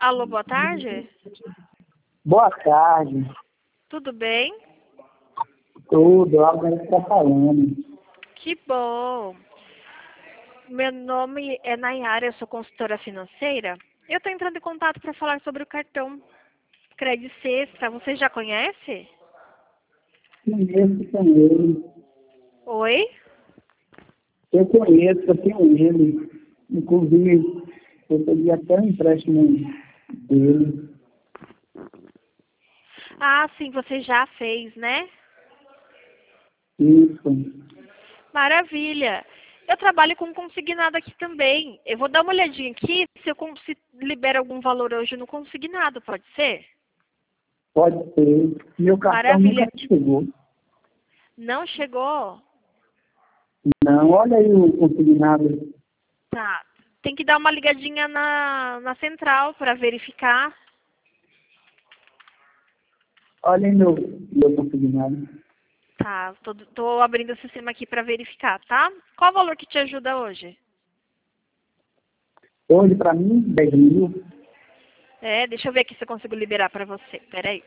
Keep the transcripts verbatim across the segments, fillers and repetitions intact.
Alô, boa tarde. Boa tarde. Tudo bem? Tudo, alguém está falando. Que bom. Meu nome é Nayara, eu sou consultora financeira. Eu estou entrando em contato para falar sobre o cartão Crédito Extra. Você já conhece? Conheço com ele. Oi? Eu conheço, eu tenho ele. Inclusive, eu peguei até um empréstimo dele. Ah, sim, você já fez, né? Isso. Maravilha. Eu trabalho com consignado aqui também. Eu vou dar uma olhadinha aqui se eu cons- se libera algum valor hoje no consignado, pode ser? Pode ser. Meu cartão Maravilha. nunca chegou. Não chegou? Não, olha aí o consignado. Tá. Tem que dar uma ligadinha na, na central para verificar. Olha aí meu, meu consignado. Tá, tô, tô abrindo o sistema aqui para verificar, tá? Qual o valor que te ajuda hoje? Hoje, para mim, dez mil. É, deixa eu ver aqui se eu consigo liberar para você. Peraí.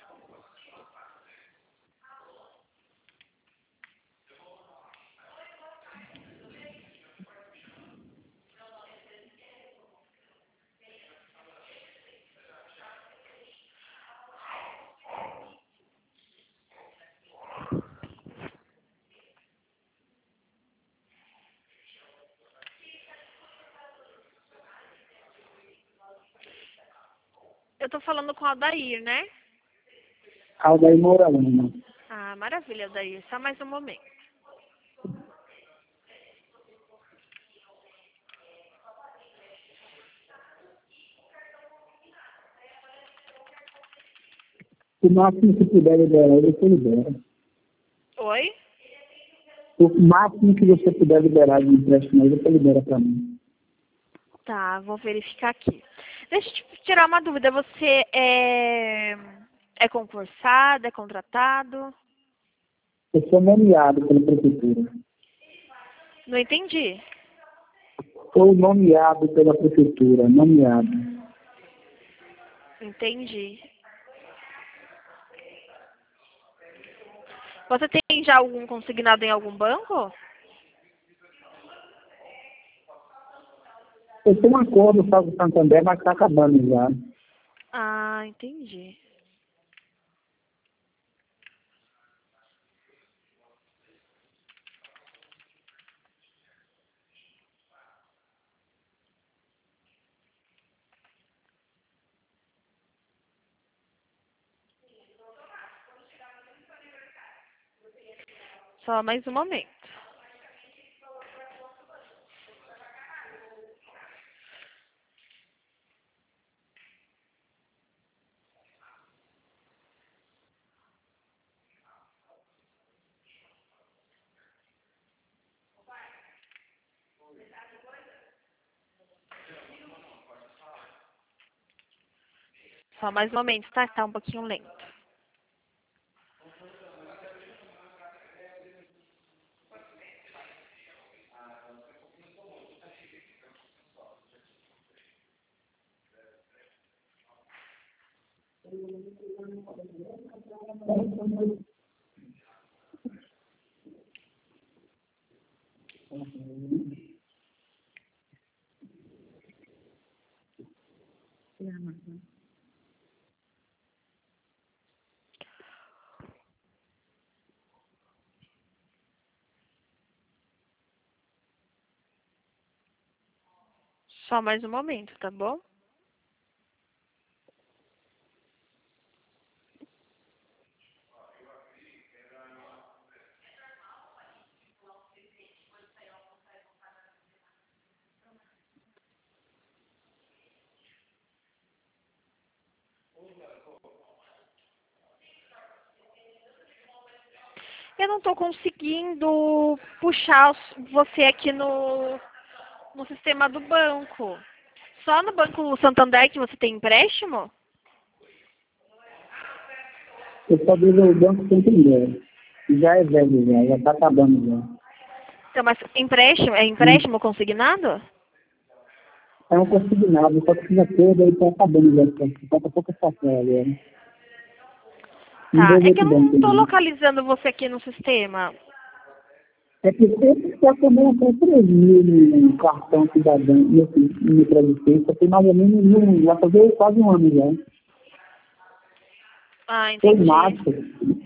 Eu tô falando com a Aldair, né? Aldair Moralina. Ah, maravilha, Aldair. Só mais um momento. O máximo que puder liberar, você libera. Oi? O máximo que você puder liberar de empréstimo, você libera para mim. Tá, vou verificar aqui. Deixa eu te tirar uma dúvida. Você é, é concursado, é contratado? Eu sou nomeado pela prefeitura. Não entendi. Sou nomeado pela prefeitura, nomeado. Entendi. Você tem já algum consignado em algum banco? Eu tenho um acordo com o Santander, mas está acabando já. Ah, entendi. Só mais um momento. Só mais um momento, tá? Tá um pouquinho lento. Só mais um momento, tá bom? Eu não tô conseguindo puxar os- você aqui no, no sistema do banco. Só no Banco Santander que você tem empréstimo? Eu só digo o Banco Santander. Já é velho já, já está acabando já. Então, mas empréstimo, é Hum. empréstimo consignado? É um consignado, só que fica toda e tá acabando já. Falta pouca estação agora. Em Tá, dois é que eu outros não bancos tô ali. localizando você aqui no sistema. É que sempre está tomando até três mil no cartão cidadão, nesse, no crédito, só tem mais ou menos um, vai fazer quase um ano já. Ah, Foi em entendi. março.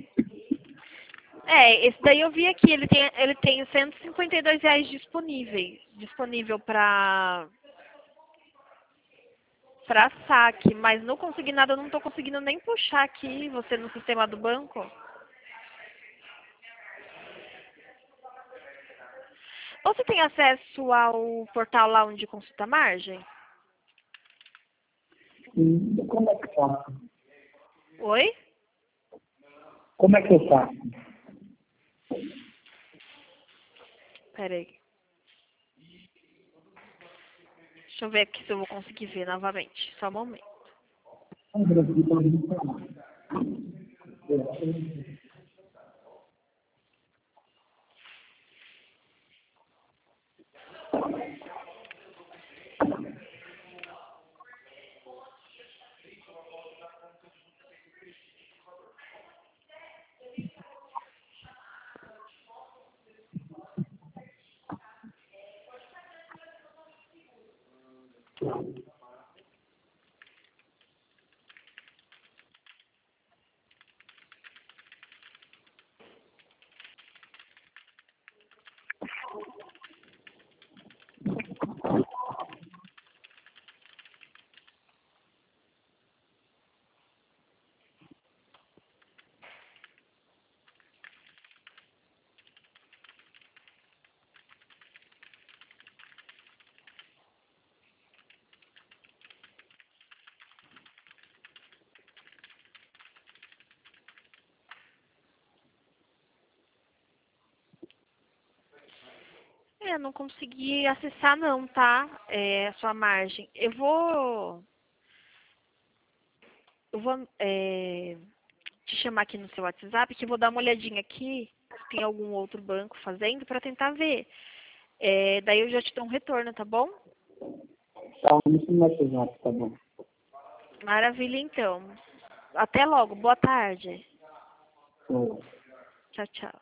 É, esse daí eu vi aqui, ele tem, ele tem cento e cinquenta e dois reais disponíveis, disponível para para saque, mas no consignado eu não tô conseguindo nem puxar aqui você no sistema do banco. Você tem acesso ao portal lá onde consulta a margem? E como é que eu faço? Oi? Como é que eu faço? Peraí. Deixa eu ver aqui se eu vou conseguir ver novamente. Só um momento. Ah, Brasil, pode me falar. É, não consegui acessar não, tá? É, a sua margem. Eu vou... Eu vou é, te chamar aqui no seu WhatsApp, que eu vou dar uma olhadinha aqui se tem algum outro banco fazendo para tentar ver. É, daí eu já te dou um retorno, tá bom? Tá, isso não é exato, tá bom. Maravilha, então. Até logo. Boa tarde. Tá. Tchau, tchau.